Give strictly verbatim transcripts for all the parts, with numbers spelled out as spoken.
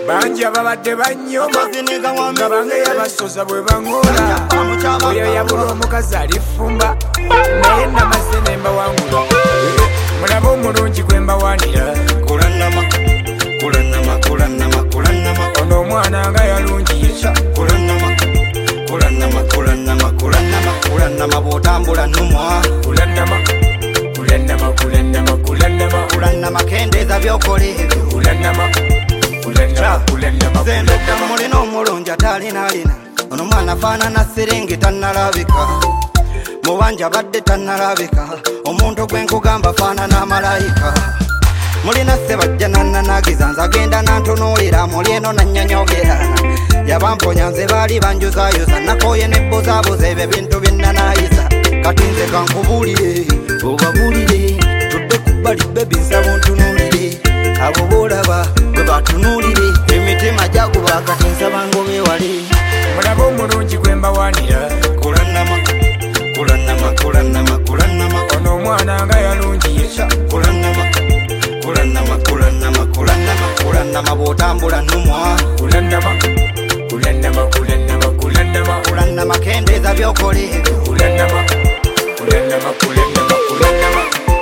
banji ababadde banyoma nga bange yabasoza bwe bangola oyo yabula omukazi alifumba naye namaze nemba wangula mulaba omulungi gwe mbawanira kulanama kulanama kulanama kulanama ono omwana nga yalungiye kulanama kulanama kulanama kulanama kulanama bw'otambula nnumwa kulanama kulanama kulanama kulanama kulanama kendeeza by'okola ebyo kulanama kulanama kulanama kulanama mulina omulungi atalinalina ono mwana faanana serenge tannalabika mubanja badde tannalabika omuntu gwe nkugamba faanana malayika mulina ssebajja nannanagiza nzagenda nantunuulira muli eno nannyonyogera yabamponya nze baali banjuzayuza nakooye nebbuzaabuza ebyo bintu byennanayiza kati nze kankubuulire obabuulire tudde ku bbali bebi nsaba ontunuulire abo boolaba bwe batunuulire emitima gyaguba kati nsaba ngobeewale mulaba omulungi gwe mbawanira kulanama kulanama kulanama kulanama ono omwana nga yalungiye kulanama kulanama kulanama kulanama kulanama bw'otambula nnumwa kulanama kulanama kulanama kulanama kulanama kendeeza by'okola ebyo kulanama kulanama kulanama kulanama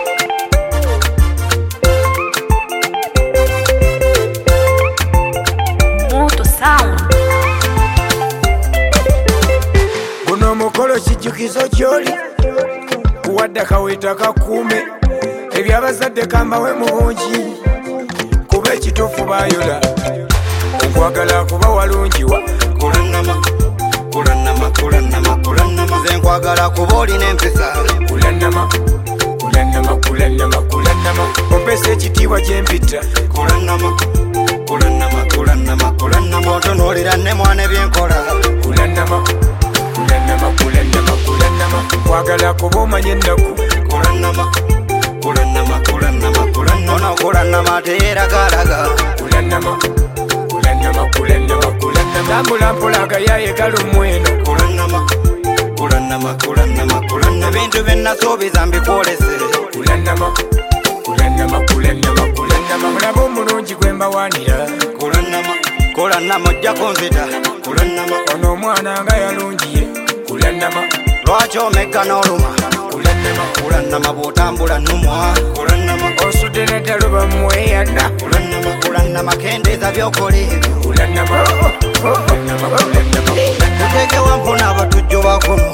Moto Sound. guno omukolo kijjukizo gy'oli kuwadde kaweeta kakuume ebyabazadde kambawe mu bungi kuba ekituufu bayola okwagala kuba walungiwa kulanama kulanama kulanama kulanama nze nkwagala kuba olina empisa kulanama kulanama kulanama kulanama ompesa ekitiibwa kyempita kulanama kulanama kulanama kulanama otunuulira ne mwana ebyenkola kulanama kulanama kulanama kulanama kwagala kuba omanye ennaku kulanama kulanama kulanama kulanama ono kulanama teyeeragalaga kulanama kulanama kulanama kulanama tambula mpolaga yayegala omweno kulanama kulanama kulanama kulanama ebintu byennasuubiza mbikwolese kulanama kulanama kulanama kulanama mulaba omulungi gwe mbawanira kulanama kulanama ojjako nzita kulanama ono omwana nga yalungiye kulanama lwaki omegga n'oluma kulanama kulanama bw'otambula nnumwa kulanama osudde neddala bamweyana kulanama kulanama kendeeza by'okola ebyo kulanama kulanama kulanama tuteeke wampuna abatujju bakuno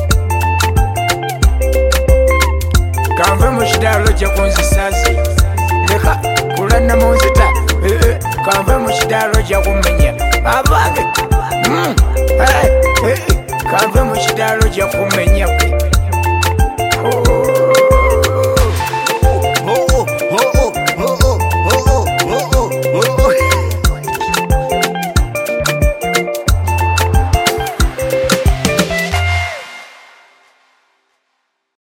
kanve mu kidaalo gye kunzisaze leka kulanama onzita kanve mu kidaalo gye kumenya abange